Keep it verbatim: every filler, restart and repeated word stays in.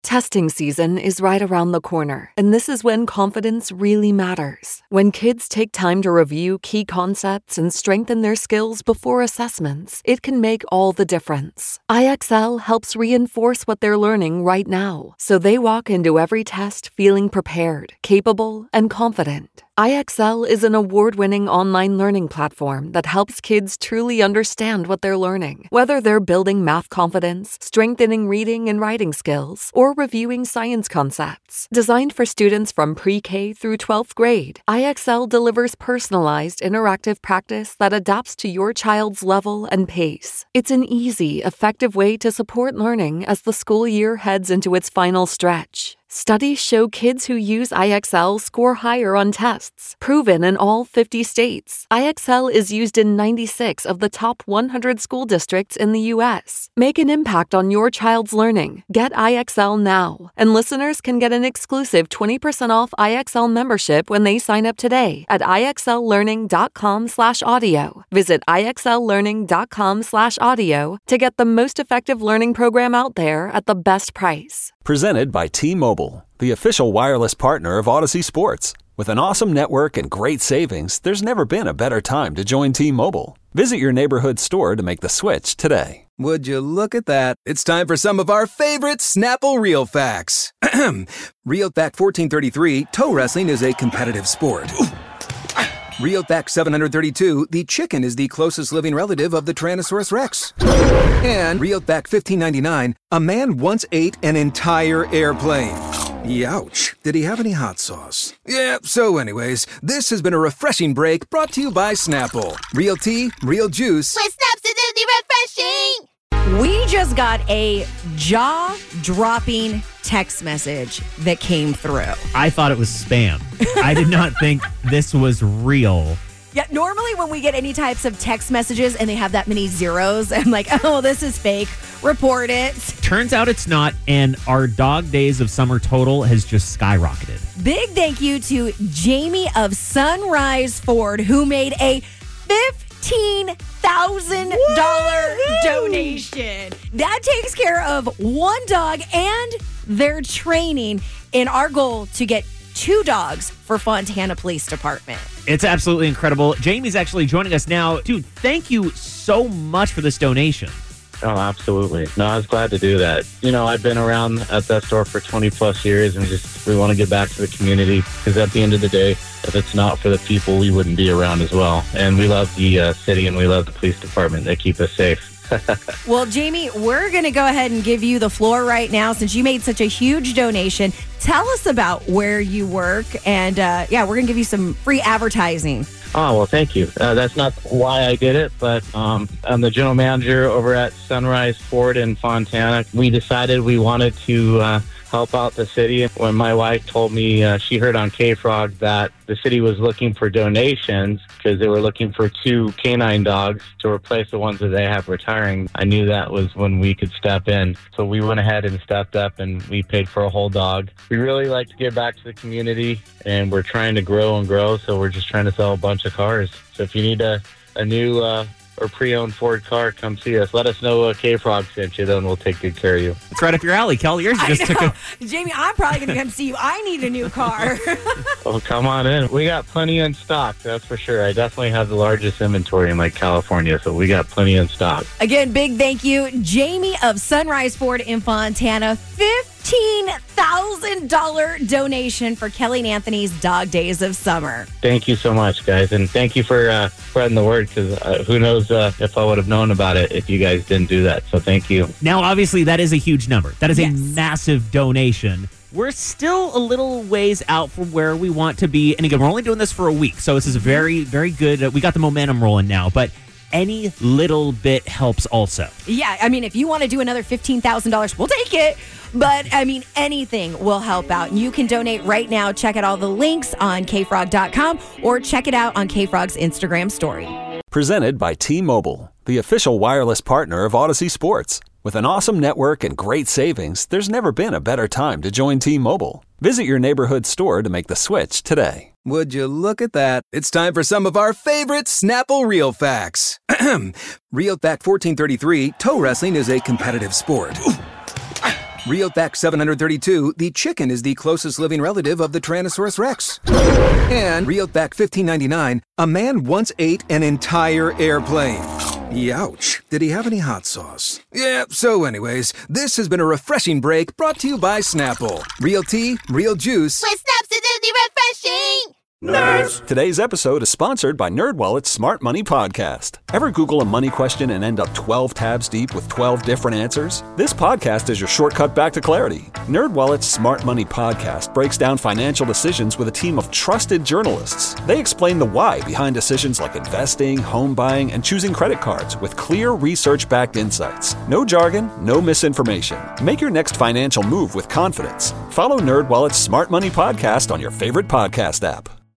Testing season is right around the corner, and this is when confidence really matters. When kids take time to review key concepts and strengthen their skills before assessments, it can make all the difference. I X L helps reinforce what they're learning right now, so they walk into every test feeling prepared, capable, and confident. I X L is an award-winning online learning platform that helps kids truly understand what they're learning, whether they're building math confidence, strengthening reading and writing skills, or reviewing science concepts. Designed for students from pre-K through twelfth grade, I X L delivers personalized, interactive practice that adapts to your child's level and pace. It's an easy, effective way to support learning as the school year heads into its final stretch. Studies show kids who use I X L score higher on tests, proven in all fifty states. I X L is used in ninety-six of the top one hundred school districts in the U S. Make an impact on your child's learning. Get I X L now. And listeners can get an exclusive twenty percent off I X L membership when they sign up today at IXLlearning.com slash audio. Visit IXLlearning.com slash audio to get the most effective learning program out there at the best price. Presented by T-Mobile, the official wireless partner of Odyssey Sports. With an awesome network and great savings, there's never been a better time to join T-Mobile. Visit your neighborhood store to make the switch today. Would you look at that? It's time for some of our favorite Snapple Real Facts. Real Fact fourteen thirty-three, toe wrestling is a competitive sport. Real Fact seven hundred thirty-two, the chicken is the closest living relative of the Tyrannosaurus Rex. And Real Fact fifteen ninety-nine, a man once ate an entire airplane. Youch. Did he have any hot sauce? Yeah, so anyways, this has been a refreshing break brought to you by Snapple. Real tea, real juice. With Snaps, it's refreshing! We just got a jaw-dropping text message that came through. I thought it was spam. I did not think this was real. Yeah, normally when we get any types of text messages and they have that many zeros, I'm like, oh, this is fake. Report it. Turns out it's not, and our dog days of summer total has just skyrocketed. Big thank you to Jamie of Sunrise Ford, who made a fifteen thousand dollars donation. That takes care of one dog and their training in our goal to get two dogs for Fontana Police Department. It's absolutely incredible. Jamie's actually joining us now. Dude, thank you so much for this donation. Oh, absolutely. No, I was glad to do that. You know, I've been around at that store for twenty plus years, and just we want to give back to the community, because at the end of the day, if it's not for the people, we wouldn't be around as well. And we love the uh, city, and we love the police department. They keep us safe. Well, Jamie, we're going to go ahead and give you the floor right now since you made such a huge donation. Tell us about where you work, and uh, yeah, we're going to give you some free advertising. Oh, well, thank you. Uh, that's not why I did it, but um, I'm the general manager over at Sunrise Ford in Fontana. We decided we wanted to uh, help out the city. When my wife told me uh, she heard on K-Frog that the city was looking for donations because they were looking for two canine dogs to replace the ones that they have retiring, I knew that was when we could step in. So we went ahead and stepped up, and we paid for a whole dog. We really like to give back to the community, and we're trying to grow and grow, so we're just trying to sell a bunch of cars. So if you need a, a new uh, or pre-owned Ford car, come see us. Let us know uh, K-Frog sent you, then we'll take good care of you. It's right up your alley, Kelly. Yours just took a... Jamie, I'm probably going to come see you. I need a new car. Oh, come on in. We got plenty in stock, that's for sure. I definitely have the largest inventory in like California, so we got plenty in stock. Again, big thank you, Jamie of Sunrise Ford in Fontana. fifteen thousand dollars donation for Kelly and Anthony's Dog Days of Summer. Thank you so much, guys, and thank you for uh, spreading the word, because uh, who knows uh, if I would have known about it if you guys didn't do that, so thank you. Now, obviously, that is a huge number. That is Yes. a massive donation. We're still a little ways out from where we want to be, and again, we're only doing this for a week, so this is a very, very good, uh, we got the momentum rolling now, but any little bit helps also. Yeah, I mean, if you want to do another fifteen thousand dollars, we'll take it. But, I mean, anything will help out. You can donate right now. Check out all the links on K frog dot com or check it out on K-Frog's Instagram story. Presented by T-Mobile, the official wireless partner of Odyssey Sports. With an awesome network and great savings, there's never been a better time to join T-Mobile. Visit your neighborhood store to make the switch today. Would you look at that? It's time for some of our favorite Snapple Real Facts. Real Fact fourteen thirty-three, toe wrestling is a competitive sport. RealFact seven hundred thirty-two, the chicken is the closest living relative of the Tyrannosaurus rex. And RealFact fifteen ninety-nine, a man once ate an entire airplane. Youch. Did he have any hot sauce? Yeah, so anyways, this has been a refreshing break brought to you by Snapple. Real tea, real juice. With Snapsidity refreshing! Nerds! Today's episode is sponsored by NerdWallet's Smart Money Podcast. Ever Google a money question and end up twelve tabs deep with twelve different answers? This podcast is your shortcut back to clarity. NerdWallet's Smart Money Podcast breaks down financial decisions with a team of trusted journalists. They explain the why behind decisions like investing, home buying, and choosing credit cards with clear research-backed insights. No jargon, no misinformation. Make your next financial move with confidence. Follow NerdWallet's Smart Money Podcast on your favorite podcast app.